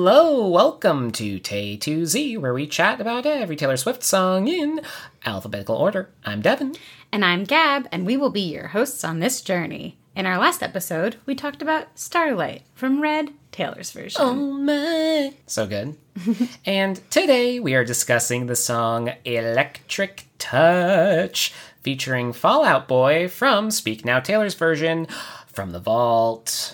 Hello, welcome to Tay to Z, where we chat about every Taylor Swift song in alphabetical order. I'm Devin. And I'm Gab, and we will be your hosts on this journey. In our last episode, we talked about Starlight from Red, Taylor's version. Oh my. So good. And today we are discussing the song Electric Touch, featuring Fall Out Boy from Speak Now Taylor's version, From the Vault.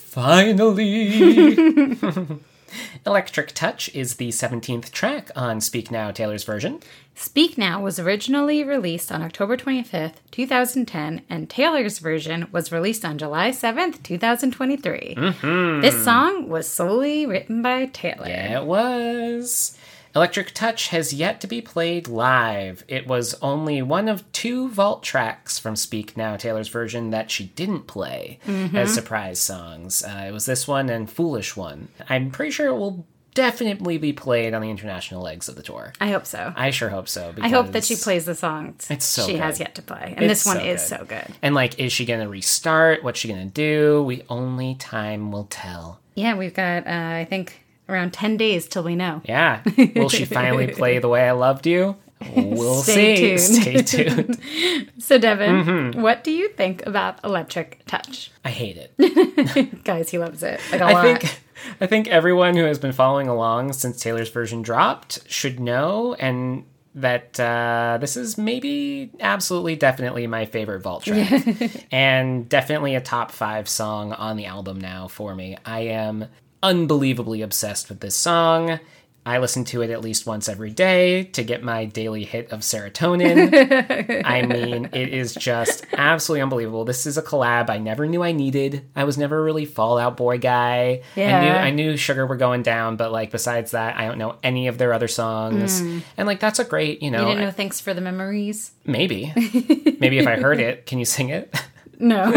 Finally! Electric Touch is the 17th track on Speak Now Taylor's version. Speak Now was originally released on October 25th, 2010, and Taylor's version was released on July 7th, 2023. Mm-hmm. This song was solely written by Taylor. Yeah, it was. Electric Touch has yet to be played live. It was only one of 2 vault tracks from Speak Now Taylor's version that she didn't play as surprise songs. It was this one and Foolish One. I'm pretty sure it will definitely be played on the international legs of the tour. I hope so. I sure hope so. I hope that she plays the songs she has yet to play. And this one is so good. And is she going to restart? What's she going to do? Only time will tell. Yeah, we've got, I think, around 10 days till we know. Yeah. Will she finally play The Way I Loved You? We'll see. Stay tuned. So, Devin, what do you think about Electric Touch? I hate it. Guys, he loves it. Like a lot. I think everyone who has been following along since Taylor's version dropped should know, and that this is maybe absolutely definitely my favorite vault track. And definitely a top 5 song on the album now for me. I am unbelievably obsessed with this song. I listen to it at least once every day to get my daily hit of serotonin. I mean, it is just absolutely unbelievable. This is a collab I never knew I needed. I was never really Fall Out Boy guy. Yeah. I knew Sugar Were Going Down, but besides that, I don't know any of their other songs. And that's a great, You didn't know Thanks for the Memories? Maybe. Maybe if I heard it. Can you sing it? No.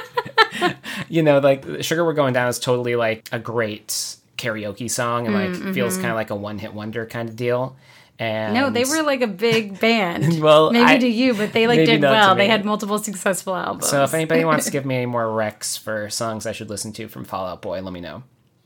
Sugar We're Going Down is totally a great karaoke song and feels kind of like a one-hit wonder kind of deal. And no, they were a big band. Well, maybe to you, but they did well. They had multiple successful albums. So if anybody wants to give me any more recs for songs I should listen to from Fall Out Boy, let me know.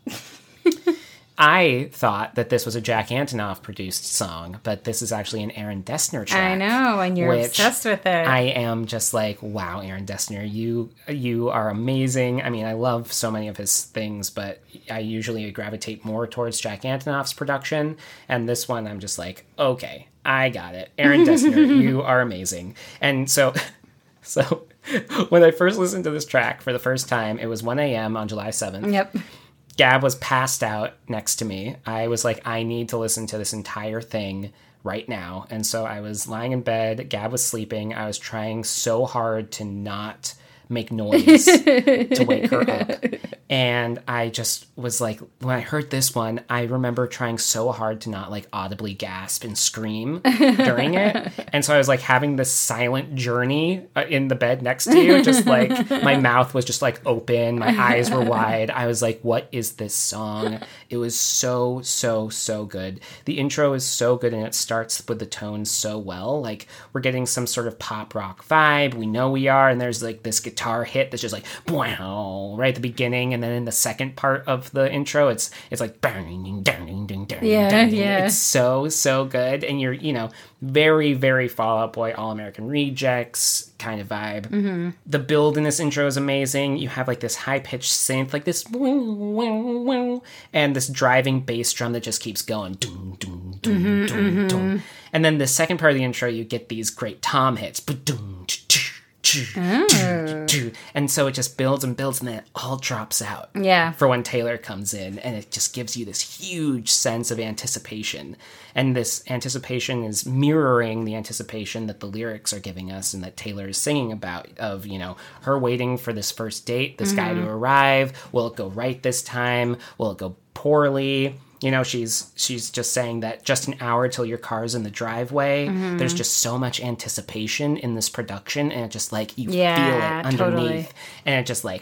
I thought that this was a Jack Antonoff produced song, but this is actually an Aaron Dessner track. I know, and you're obsessed with it. I am just wow, Aaron Dessner, you are amazing. I mean, I love so many of his things, but I usually gravitate more towards Jack Antonoff's production, and this one I'm just okay, I got it. Aaron Dessner, you are amazing. And so when I first listened to this track for the first time, it was 1 a.m. on July 7th. Yep. Gab was passed out next to me. I was I need to listen to this entire thing right now. And so I was lying in bed. Gab was sleeping. I was trying so hard to not make noise to wake her up. And I just was when I heard this one, I remember trying so hard to not audibly gasp and scream during it. And so I was having this silent journey in the bed next to you. Just my mouth was just open. My eyes were wide. I was what is this song? It was so, so, so good. The intro is so good and it starts with the tone so well. We're getting some sort of pop rock vibe. We know we are. And there's this guitar hit that's just wow, right at the beginning, and then in the second part of the intro it's yeah. It's so good, and you're very, very Fall Out Boy, All American Rejects kind of vibe. The build in this intro is amazing. You have this high-pitched synth, this and this driving bass drum that just keeps going. And then the second part of the intro, you get these great tom hits. And so it just builds and builds, and then it all drops out. Yeah. For when Taylor comes in, and it just gives you this huge sense of anticipation. And this anticipation is mirroring the anticipation that the lyrics are giving us and that Taylor is singing about, of, her waiting for this first date, this guy to arrive. Will it go right this time? Will it go poorly? She's just saying that just an hour till your car's in the driveway. There's just so much anticipation in this production, and it just you feel it underneath. Totally. And it just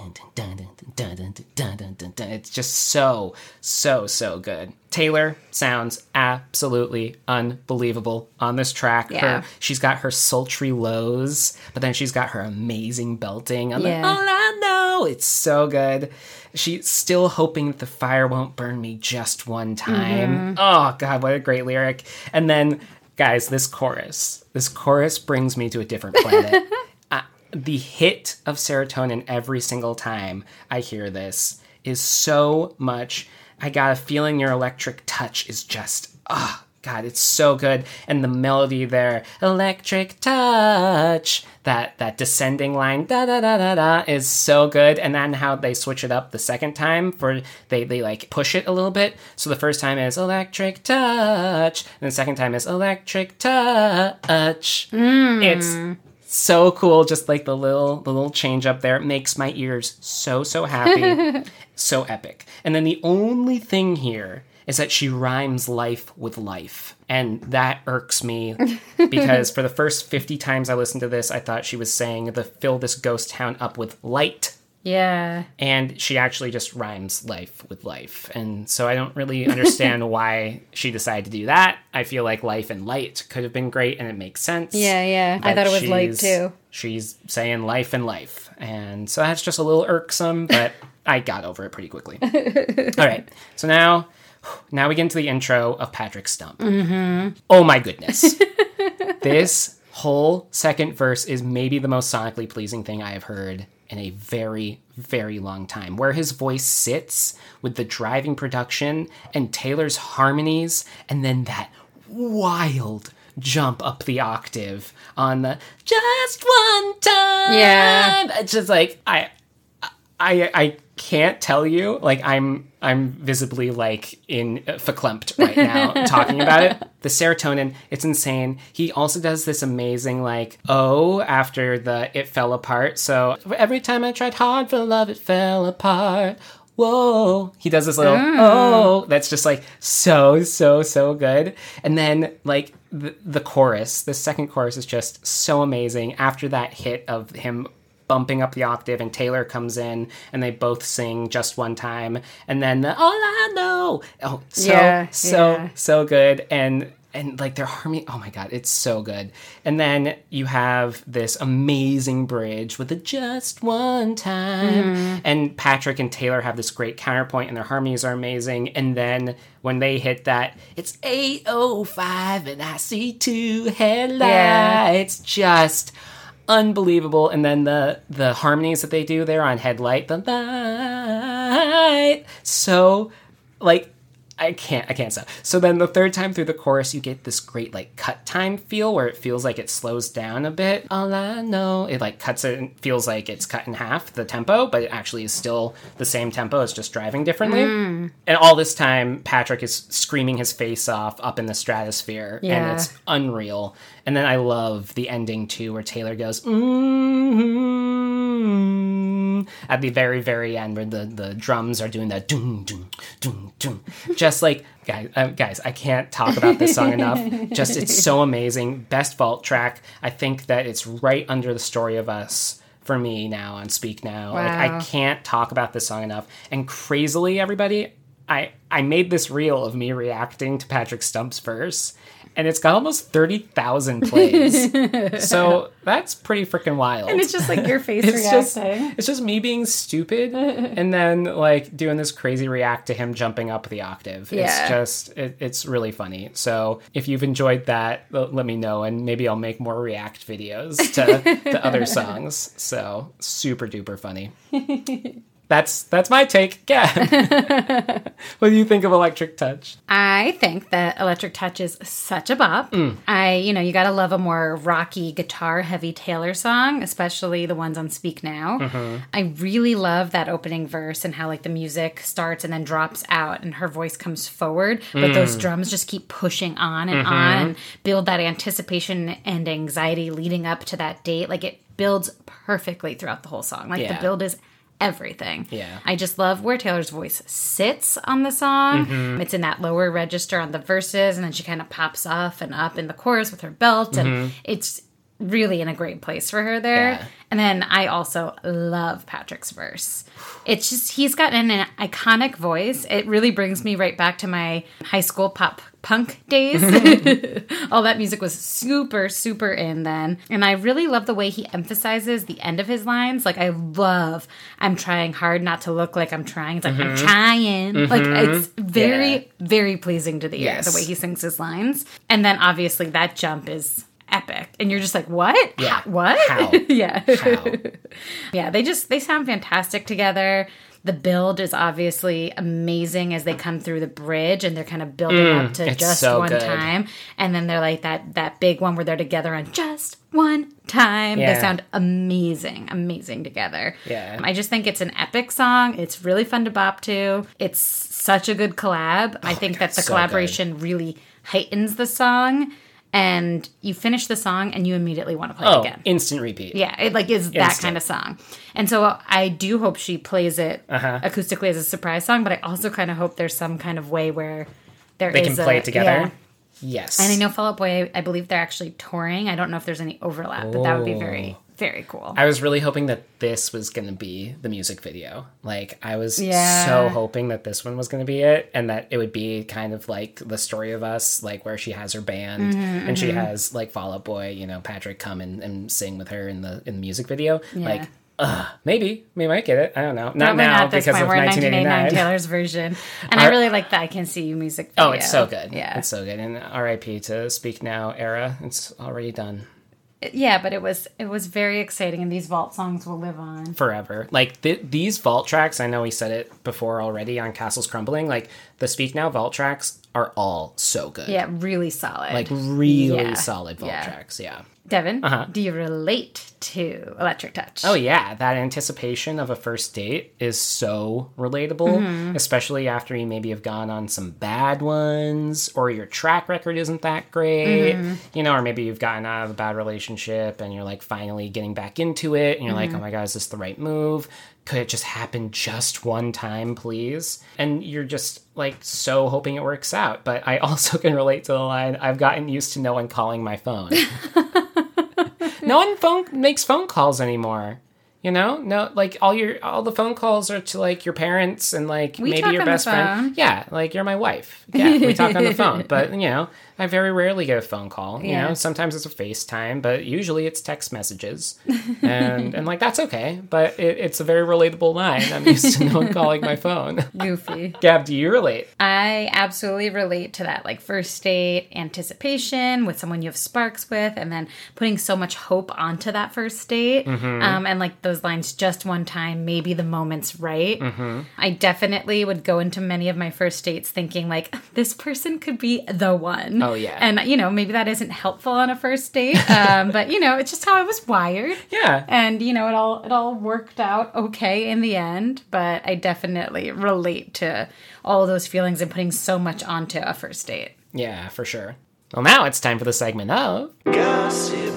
it's just so, so, so good. Taylor sounds absolutely unbelievable on this track. Yeah. She's got her sultry lows, but then she's got her amazing belting on all I know Oh, it's so good. She's still hoping that the fire won't burn me just one time. Oh, God, what a great lyric. And then, guys, this chorus brings me to a different planet. The hit of Serotonin every single time I hear this is so much. I got a feeling your electric touch is just, God, it's so good. And the melody there, electric touch, that descending line, da-da-da-da-da, is so good. And then how they switch it up the second time, they like push it a little bit. So the first time is electric touch, and the second time is electric touch. It's so cool, just like the little change up there. It makes my ears so happy. So epic. And then the only thing here is that she rhymes life with life. And that irks me because for the first 50 times I listened to this, I thought she was saying to fill this ghost town up with light. Yeah. And she actually just rhymes life with life. And so I don't really understand why she decided to do that. I feel like life and light could have been great and it makes sense. Yeah. I thought it was light too. She's saying life and life. And so that's just a little irksome, but I got over it pretty quickly. All right. So now we get into the intro of Patrick Stump. Oh my goodness. This whole second verse is maybe the most sonically pleasing thing I have heard in a very, very long time. Where his voice sits with the driving production and Taylor's harmonies, and then that wild jump up the octave on the just one time. Yeah. It's just like, I can't tell you, like I'm visibly like verklempt right now talking about it. The Serotonin, it's insane. He also does this amazing like after the It Fell Apart. So every time I tried hard for love, it fell apart. Whoa. He does this little that's just like so good. And then like the chorus, the second chorus is just so amazing. After that hit of him bumping up the octave and Taylor comes in and they both sing just one time, and then all I know, so good, and like their harmony, oh my God, it's so good. And then you have this amazing bridge with the just one time, and Patrick and Taylor have this great counterpoint and their harmonies are amazing. And then when they hit that, it's 8:05 and I see two headlights, just unbelievable. And then the harmonies that they do there on Headlight, the light, so like I can't stop. So then the third time through the chorus, you get this great like cut time feel where it feels like it slows down a bit. All I know, it like cuts it and feels like it's cut in half the tempo, but it actually is still the same tempo. It's just driving differently. And all this time, Patrick is screaming his face off up in the stratosphere, and it's unreal. And then I love the ending too, where Taylor goes at the very, very end, where the drums are doing that doom doom doom doom. Just like guys, I can't talk about this song enough. Just it's so amazing. Best vault track. I think that it's right under The Story of Us for me now on Speak Now. Wow. Like I can't talk about this song enough. And crazily, everybody, I made this reel of me reacting to Patrick Stump's verse, and it's got almost 30,000 plays. So that's pretty freaking wild. And it's just like your face reacting. It's just me being stupid and then like doing this crazy react to him jumping up the octave. Yeah. It's just, it's really funny. So if you've enjoyed that, let me know, and maybe I'll make more react videos to other songs. So super duper funny. That's my take. Yeah. What do you think of Electric Touch? I think that Electric Touch is such a bop. You gotta love a more rocky, guitar-heavy Taylor song, especially the ones on Speak Now. I really love that opening verse and how like the music starts and then drops out and her voice comes forward, but those drums just keep pushing on and on and build that anticipation and anxiety leading up to that date. Like it builds perfectly throughout the whole song. Like the build is everything. Yeah. I just love where Taylor's voice sits on the song. It's in that lower register on the verses, and then she kind of pops off and up in the chorus with her belt, and it's really in a great place for her there. Yeah. And then I also love Patrick's verse. It's just, he's got an iconic voice. It really brings me right back to my high school pop punk days. All that music was super, super in then. And I really love the way he emphasizes the end of his lines. Like, I love, I'm trying hard not to look like I'm trying. It's like, I'm trying. Like, it's very, very pleasing to the ear, the way he sings his lines. And then obviously that jump is epic. And you're just like, what? Yeah. What? How? Yeah. How? Yeah, they sound fantastic together. The build is obviously amazing as they come through the bridge and they're kind of building up to just so one good. time. And then they're like that big one where they're together on just one time. Yeah. They sound amazing together. Yeah. I just think it's an epic song. It's really fun to bop to. It's such a good collab. I think that the so collaboration really heightens the song. And you finish the song and you immediately want to play it again. Instant repeat. Yeah, it like is that kind of song. And so I do hope she plays it acoustically as a surprise song, but I also kind of hope there's some kind of way where They can play it together. Yeah. Yes. And I know Fall Out Boy, I believe they're actually touring. I don't know if there's any overlap, but that would be very, very cool. I was really hoping that this was going to be the music video. Like, I was so hoping that this one was going to be it, and that it would be kind of like The Story of Us, like where she has her band and she has like Fall Out Boy, you know, Patrick come and sing with her in the music video. Yeah. Like, maybe we might get it. I don't know. Not Probably now not at this because point. of We're in 1989. Taylor's version. And I really like that I Can See You music video. Oh, it's so good. Yeah. It's so good. And R.I.P. to Speak Now era. It's already done. Yeah, but it was very exciting, and these vault songs will live on forever. Like these vault tracks, I know we said it before already on Castles Crumbling, like the Speak Now vault tracks are all so good. Yeah, really solid. Like really solid vault tracks, yeah. Devin, do you relate to Electric Touch? Oh yeah, that anticipation of a first date is so relatable, especially after you maybe have gone on some bad ones, or your track record isn't that great, you know, or maybe you've gotten out of a bad relationship and you're like finally getting back into it and you're like, oh my God, is this the right move? Could it just happen just one time, please? And you're just like so hoping it works out. But I also can relate to the line, I've gotten used to no one calling my phone. No one makes phone calls anymore. You know, no, like all the phone calls are to like your parents and like maybe your best friend. Yeah, like you're my wife. Yeah, we talk on the phone, but you know, I very rarely get a phone call. You know, sometimes it's a FaceTime, but usually it's text messages, and like that's okay. But it's a very relatable line. I'm used to no one calling my phone. Goofy. Gab, do you relate? I absolutely relate to that, like first date anticipation with someone you have sparks with, and then putting so much hope onto that first date, and like those lines, just one time, maybe the moment's right. I definitely would go into many of my first dates thinking like, this person could be the one. Oh yeah. And you know, maybe that isn't helpful on a first date, but you know, it's just how I was wired. Yeah. And you know, it all worked out okay in the end, but I definitely relate to all those feelings and putting so much onto a first date. Yeah, for sure. Well, now it's time for the segment of Gossip.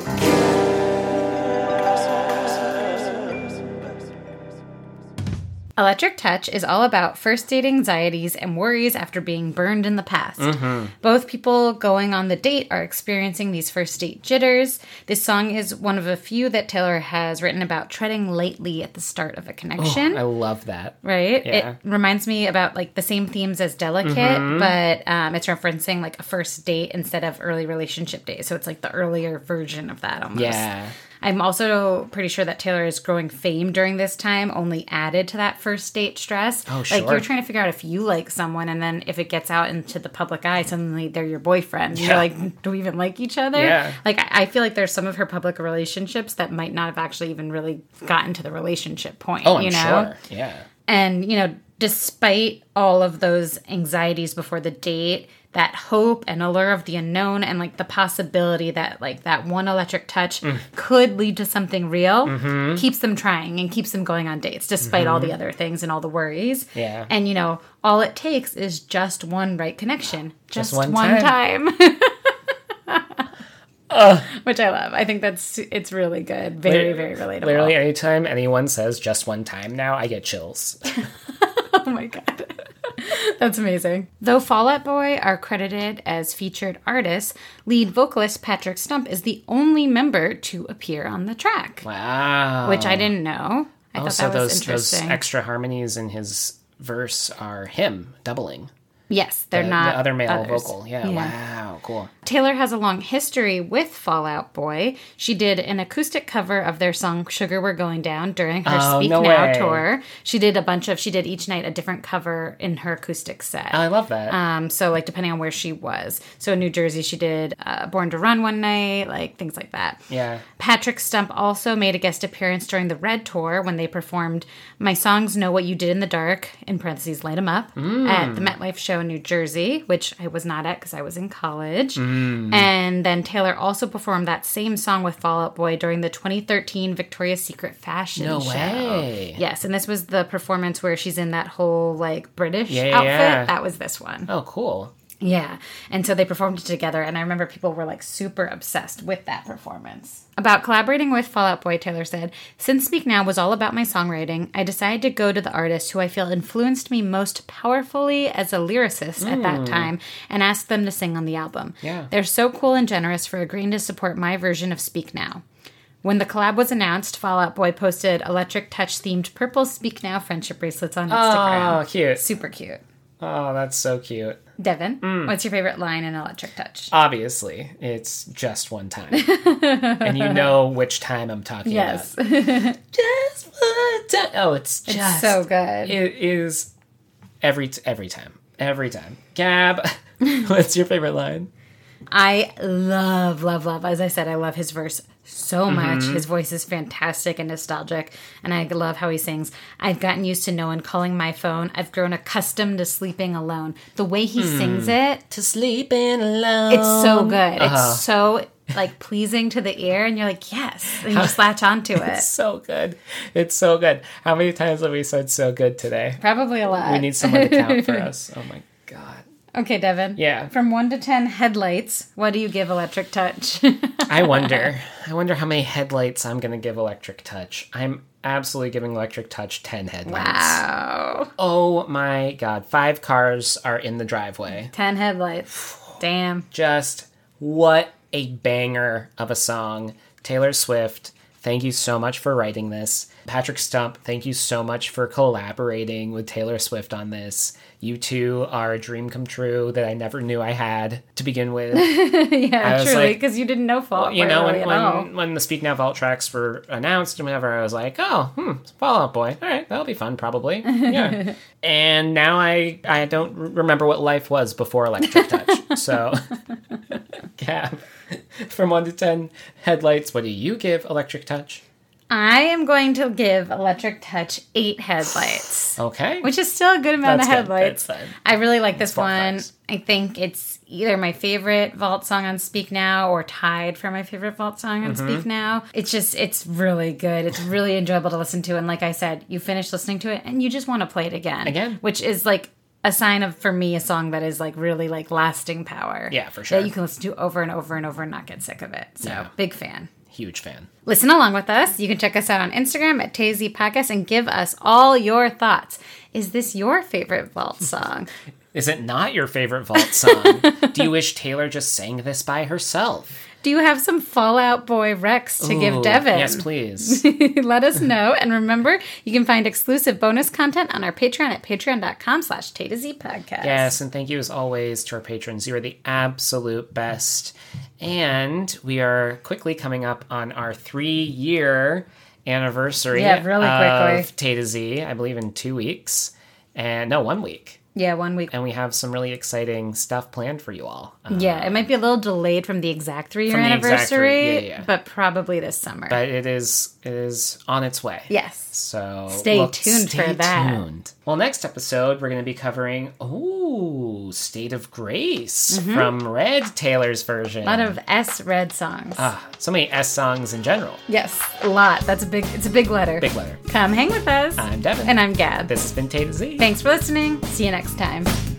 Electric Touch is all about first date anxieties and worries after being burned in the past. Both people going on the date are experiencing these first date jitters. This song is one of a few that Taylor has written about treading lightly at the start of a connection. I love that. Right? Yeah. It reminds me about like the same themes as Delicate, but it's referencing like a first date instead of early relationship days. So it's like the earlier version of that almost. Yeah. I'm also pretty sure that Taylor's growing fame during this time only added to that first date stress. Oh, sure. Like, you're trying to figure out if you like someone, and then if it gets out into the public eye, suddenly they're your boyfriend. Yeah. You're like, do we even like each other? Yeah. Like, I feel like there's some of her public relationships that might not have actually even really gotten to the relationship point. Oh, I'm you know? sure. Yeah. And, you know, despite all of those anxieties before the date, that hope and allure of the unknown and like the possibility that like that one electric touch could lead to something real keeps them trying and keeps them going on dates despite all the other things and all the worries. Yeah. And, you know, all it takes is just one right connection. Just one time. Which I love. I think it's really good. Very, very relatable. Literally anytime anyone says just one time now, I get chills. Oh my God. That's amazing. Though Fall Out Boy are credited as featured artists, lead vocalist Patrick Stump is the only member to appear on the track. Wow. Which I didn't know. I thought that was interesting. Those extra harmonies in his verse are him doubling. Yes, they're not the other male others. vocal. Yeah, wow, cool. Taylor has a long history with Fall Out Boy. She did an acoustic cover of their song Sugar We're Going Down during her Speak Now tour. She did each night a different cover in her acoustic set. Oh, I love that. So like depending on where she was. So in New Jersey she did Born to Run one night, like things like that. Yeah. Patrick Stump also made a guest appearance during the Red Tour when they performed My Songs Know What You Did in the Dark, in parentheses, Light 'Em Up, at the MetLife show in New Jersey, which I was not at because I was in college. And then Taylor also performed that same song with Fall Out Boy during the 2013 Victoria's Secret fashion show. No way. Yes, and this was the performance where she's in that whole like British outfit. Yeah. That was this one. Oh, cool. Yeah, and so they performed it together, and I remember people were like super obsessed with that performance. About collaborating with Fall Out Boy, Taylor said, "Since Speak Now was all about my songwriting, I decided to go to the artist who I feel influenced me most powerfully as a lyricist at that time and ask them to sing on the album. Yeah. They're so cool and generous for agreeing to support my version of Speak Now." When the collab was announced, Fall Out Boy posted Electric Touch-themed purple Speak Now friendship bracelets on Instagram. Oh, cute. Super cute. Oh, that's so cute. Devin, what's your favorite line in Electric Touch? Obviously, it's just one time. And you know which time I'm talking about. Yes. Just one time. Oh, it's so good. It is every time. Every time. Gab, what's your favorite line? I love, as I said, I love his verse so much. His voice is fantastic and nostalgic, and I love how he sings, "I've gotten used to no one calling my phone. I've grown accustomed to sleeping alone." The way he sings it, To sleeping alone. it's so good. It's so like pleasing to the ear, and you're like, yes, and you just latch onto it. It's so good. It's so good. How many times have we said so good today? Probably a lot. We need someone to count for us. Oh my God. Okay, Devin. Yeah. From 1 to 10 headlights, what do you give Electric Touch? I wonder how many headlights I'm going to give Electric Touch. I'm absolutely giving Electric Touch 10 headlights. Wow. Oh my God. 5 cars are in the driveway. 10 headlights. Damn. Just what a banger of a song. Taylor Swift, thank you so much for writing this. Patrick Stump, thank you so much for collaborating with Taylor Swift on this. You two are a dream come true that I never knew I had to begin with. Yeah, truly, because you didn't know Fall Out Boy. You know, really at all. when the Speak Now Vault tracks were announced and whatever, I was like, oh, Fall Out Boy. All right, that'll be fun, probably. Yeah. And now I don't remember what life was before Electric Touch. So, Gab, from 1 to 10 headlights, what do you give Electric Touch? I am going to give Electric Touch 8 headlights. Okay. Which is still a good amount of That's good. headlights. That's fine. I really like this Four one. facts. I think it's either my favorite Vault song on Speak Now or tied for my favorite Vault song on Speak Now. It's really good. It's really enjoyable to listen to. And like I said, you finish listening to it and you just want to play it again. Again. Which is like a sign of, for me, a song that is like really like lasting power. Yeah, for sure. That you can listen to over and over and over and not get sick of it. So, Yeah. big fan. Huge fan. Listen along with us. You can check us out on Instagram at TZ Podcast and give us all your thoughts. Is this your favorite Vault song? Is it not your favorite Vault song? Do you wish Taylor just sang this by herself? Do you have some Fall Out Boy recs to give Devin? Yes, please. Let us know. And remember, you can find exclusive bonus content on our Patreon at patreon.com/Tay to Z Podcast. Yes, and thank you as always to our patrons. You are the absolute best. And we are quickly coming up on our 3-year anniversary really quickly. of Tay to Z, I believe in 2 weeks. And no, 1 week. Yeah, 1 week. And we have some really exciting stuff planned for you all. Yeah, it might be a little delayed from the exact 3-year From the exact anniversary, yeah. but probably this summer. But it is on its way. Yes. So Stay tuned for that. Tuned. Well, next episode we're going to be covering State of Grace from Red Taylor's version. A lot of S-Red songs. So many S songs in general. Yes, a lot. It's a big letter. Big letter. Come hang with us. I'm Devin. And I'm Gab. This has been Tay to Z. Thanks for listening. See you next time.